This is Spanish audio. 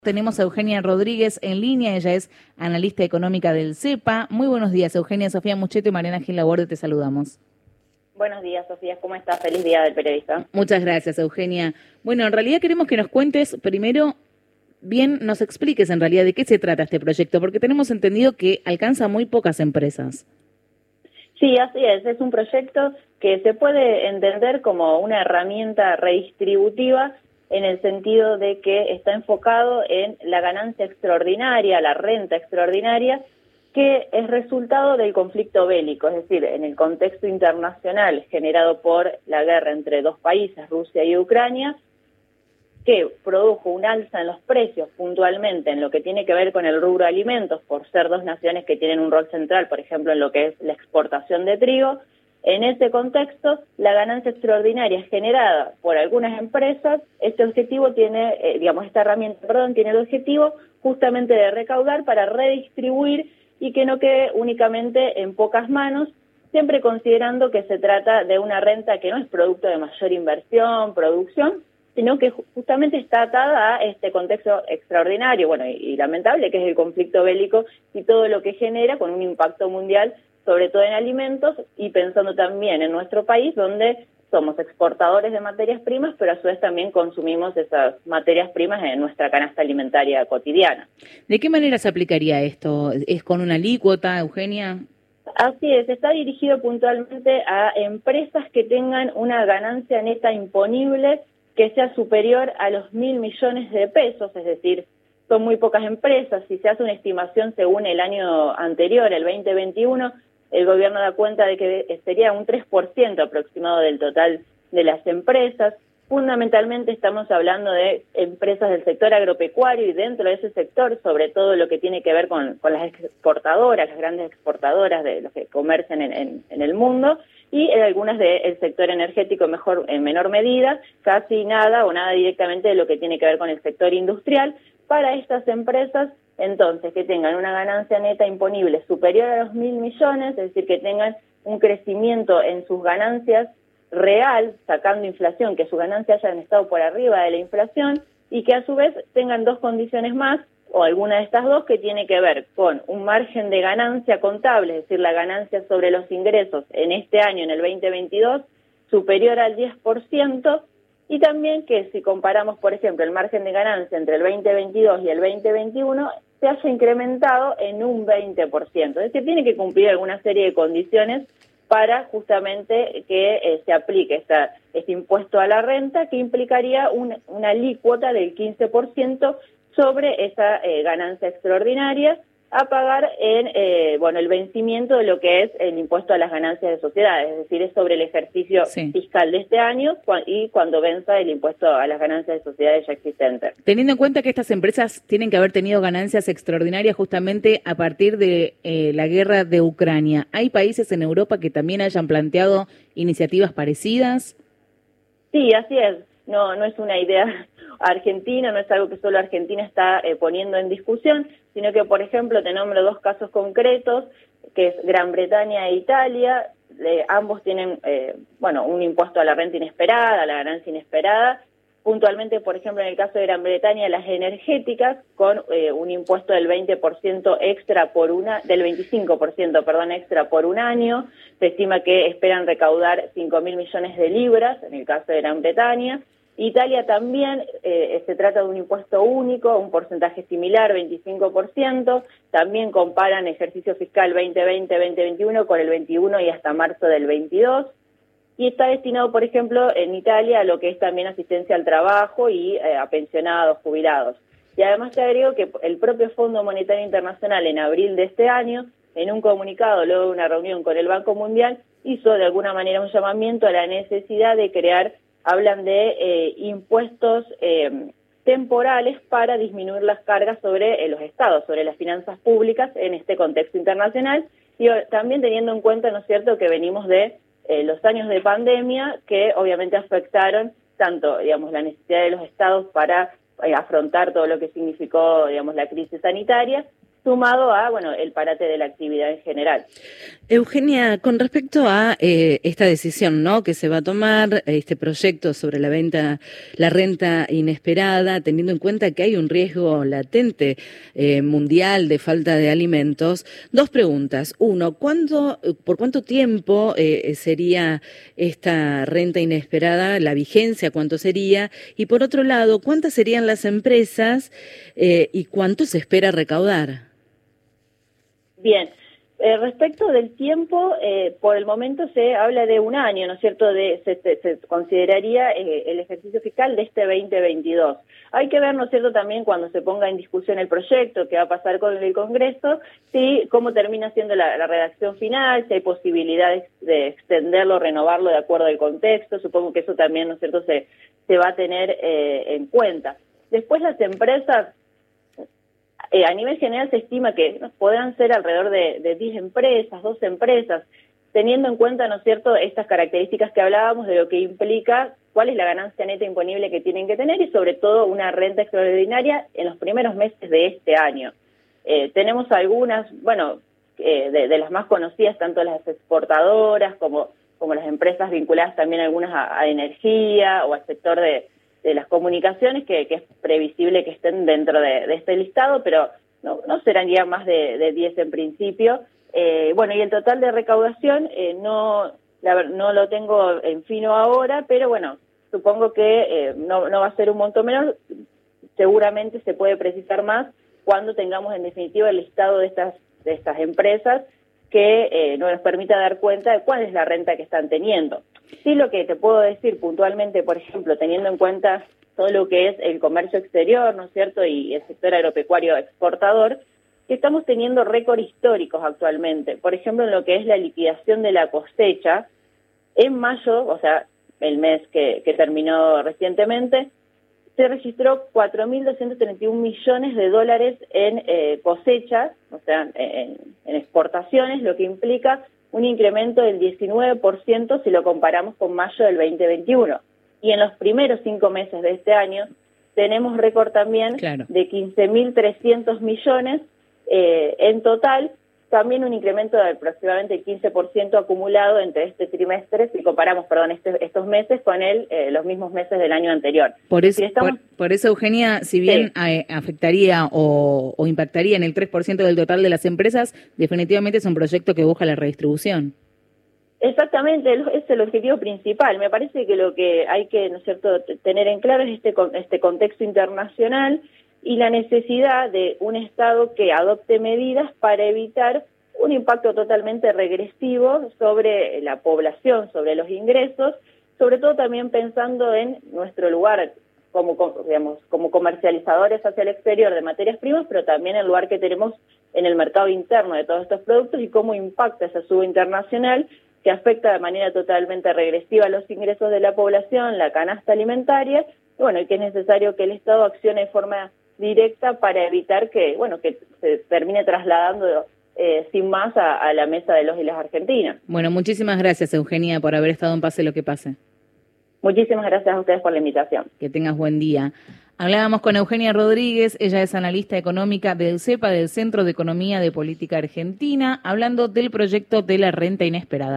Tenemos a Eugenia Rodríguez en línea, ella es analista económica del CEPA. Muy buenos días, Eugenia. Sofía Mucheto y Mariana Gil Laborde, te saludamos. Buenos días, Sofía. ¿Cómo estás? Feliz Día del Periodista. Muchas gracias, Eugenia. Bueno, en realidad queremos que nos cuentes primero, bien nos expliques en realidad de qué se trata este proyecto, porque tenemos entendido que alcanza muy pocas empresas. Sí, así es. Es un proyecto que se puede entender como una herramienta redistributiva en el sentido de que está enfocado en la ganancia extraordinaria, la renta extraordinaria, que es resultado del conflicto bélico, es decir, en el contexto internacional generado por la guerra entre dos países, Rusia y Ucrania, que produjo un alza en los precios puntualmente en lo que tiene que ver con el rubro alimentos, por ser dos naciones que tienen un rol central, por ejemplo, en lo que es la exportación de trigo. En ese contexto, la ganancia extraordinaria generada por algunas empresas, esta herramienta, tiene el objetivo justamente de recaudar para redistribuir y que no quede únicamente en pocas manos, siempre considerando que se trata de una renta que no es producto de mayor inversión, producción, sino que justamente está atada a este contexto extraordinario, y lamentable, que es el conflicto bélico y todo lo que genera con un impacto mundial, sobre todo en alimentos, y pensando también en nuestro país, donde somos exportadores de materias primas, pero a su vez también consumimos esas materias primas en nuestra canasta alimentaria cotidiana. ¿De qué manera se aplicaría esto? ¿Es con una alícuota, Eugenia? Así es, está dirigido puntualmente a empresas que tengan una ganancia neta imponible que sea superior a los 1.000 millones de pesos, es decir, son muy pocas empresas. Si se hace una estimación según el año anterior, el 2021, el gobierno da cuenta de que sería un 3% aproximado del total de las empresas. Fundamentalmente estamos hablando de empresas del sector agropecuario y dentro de ese sector, sobre todo lo que tiene que ver con las exportadoras, las grandes exportadoras de los que comercian en el mundo, y algunas del sector energético en menor medida, casi nada o nada directamente de lo que tiene que ver con el sector industrial. Para estas empresas, entonces, que tengan una ganancia neta imponible superior a los 1.000 millones, es decir, que tengan un crecimiento en sus ganancias real, sacando inflación, que sus ganancias hayan estado por arriba de la inflación y que a su vez tengan dos condiciones más, o alguna de estas dos, que tiene que ver con un margen de ganancia contable, es decir, la ganancia sobre los ingresos en este año, en el 2022, superior al 10%, y también que si comparamos, por ejemplo, el margen de ganancia entre el 2022 y el 2021, se haya incrementado en un 20%. Es decir, tiene que cumplir alguna serie de condiciones para justamente que se aplique este impuesto a la renta, que implicaría una alícuota del 15% sobre esa ganancia extraordinaria a pagar en el vencimiento de lo que es el impuesto a las ganancias de sociedades, es decir, es sobre el ejercicio fiscal de este año y cuando venza el impuesto a las ganancias de sociedades ya existentes. Teniendo en cuenta que estas empresas tienen que haber tenido ganancias extraordinarias justamente a partir de la guerra de Ucrania, ¿hay países en Europa que también hayan planteado iniciativas parecidas? Sí, así es. No es una idea argentina, no es algo que solo Argentina está poniendo en discusión, sino que, por ejemplo, te nombro dos casos concretos, que es Gran Bretaña e Italia. Ambos tienen, un impuesto a la renta inesperada, a la ganancia inesperada. Puntualmente, por ejemplo, en el caso de Gran Bretaña, las energéticas, con un impuesto del 20% extra del 25%, extra por un año. Se estima que esperan recaudar 5.000 millones de libras, en el caso de Gran Bretaña. Italia también, se trata de un impuesto único, un porcentaje similar, 25%. También comparan ejercicio fiscal 2020-2021 con el 21 y hasta marzo del 22. Y está destinado, por ejemplo, en Italia a lo que es también asistencia al trabajo y a pensionados, jubilados. Y además te agrego que el propio Fondo Monetario Internacional en abril de este año, en un comunicado luego de una reunión con el Banco Mundial, hizo de alguna manera un llamamiento a la necesidad de crear, hablan de impuestos temporales para disminuir las cargas sobre los estados, sobre las finanzas públicas en este contexto internacional, y también teniendo en cuenta, ¿no es cierto?, que venimos de los años de pandemia que obviamente afectaron tanto, la necesidad de los estados para afrontar todo lo que significó, la crisis sanitaria, sumado a, bueno, el parate de la actividad en general. Eugenia, con respecto a esta decisión, ¿no?, que se va a tomar, este proyecto sobre la renta inesperada, teniendo en cuenta que hay un riesgo latente mundial de falta de alimentos, dos preguntas. Uno, ¿por cuánto tiempo sería esta renta inesperada, la vigencia, cuánto sería? Y por otro lado, ¿cuántas serían las empresas y cuánto se espera recaudar? Bien, respecto del tiempo, por el momento se habla de un año, ¿no es cierto? Se consideraría el ejercicio fiscal de este 2022. Hay que ver, ¿no es cierto?, también cuando se ponga en discusión el proyecto, qué va a pasar con el Congreso, cómo termina siendo la redacción final, si hay posibilidades de extenderlo, renovarlo de acuerdo al contexto. Supongo que eso también, ¿no es cierto?, se va a tener en cuenta. Después las empresas, a nivel general se estima que podrán ser alrededor de 10 empresas, 12 empresas, teniendo en cuenta, ¿no es cierto?, estas características que hablábamos de lo que implica, cuál es la ganancia neta imponible que tienen que tener y sobre todo una renta extraordinaria en los primeros meses de este año. Tenemos algunas, bueno, de las más conocidas, tanto las exportadoras como las empresas vinculadas también algunas a energía o al sector de las comunicaciones, que es previsible que estén dentro de este listado, pero no serán ya más de 10 en principio. Bueno, y el total de recaudación no lo tengo en fino ahora, pero bueno, supongo que no va a ser un monto menor. Seguramente se puede precisar más cuando tengamos en definitiva el listado de estas empresas que nos permita dar cuenta de cuál es la renta que están teniendo. Sí, lo que te puedo decir puntualmente, por ejemplo, teniendo en cuenta todo lo que es el comercio exterior, ¿no es cierto?, y el sector agropecuario exportador, que estamos teniendo récord históricos actualmente. Por ejemplo, en lo que es la liquidación de la cosecha, en mayo, o sea, el mes que terminó recientemente, se registró 4.231 millones de dólares en cosechas, o sea, en exportaciones, lo que implica un incremento del 19% si lo comparamos con mayo del 2021. Y en los primeros 5 meses de este año tenemos récord también de 15.300 millones en total, también un incremento de aproximadamente el 15% acumulado entre este trimestre, si comparamos, estos meses con los mismos meses del año anterior. Por eso, Eugenia, si bien afectaría o impactaría en el 3% del total de las empresas, definitivamente es un proyecto que busca la redistribución. Exactamente, ese es el objetivo principal. Me parece que lo que hay que, ¿no es cierto?, tener en claro es este contexto internacional y la necesidad de un Estado que adopte medidas para evitar un impacto totalmente regresivo sobre la población, sobre los ingresos, sobre todo también pensando en nuestro lugar como comercializadores hacia el exterior de materias primas, pero también el lugar que tenemos en el mercado interno de todos estos productos y cómo impacta esa suba internacional que afecta de manera totalmente regresiva los ingresos de la población, la canasta alimentaria, y bueno, y que es necesario que el Estado accione de forma directa para evitar que se termine trasladando sin más a la mesa de los y las argentinas. Bueno, muchísimas gracias, Eugenia, por haber estado en Pase lo que Pase. Muchísimas gracias a ustedes por la invitación. Que tengas buen día. Hablábamos con Eugenia Rodríguez, ella es analista económica del CEPA, del Centro de Economía de Política Argentina, hablando del proyecto de la renta inesperada.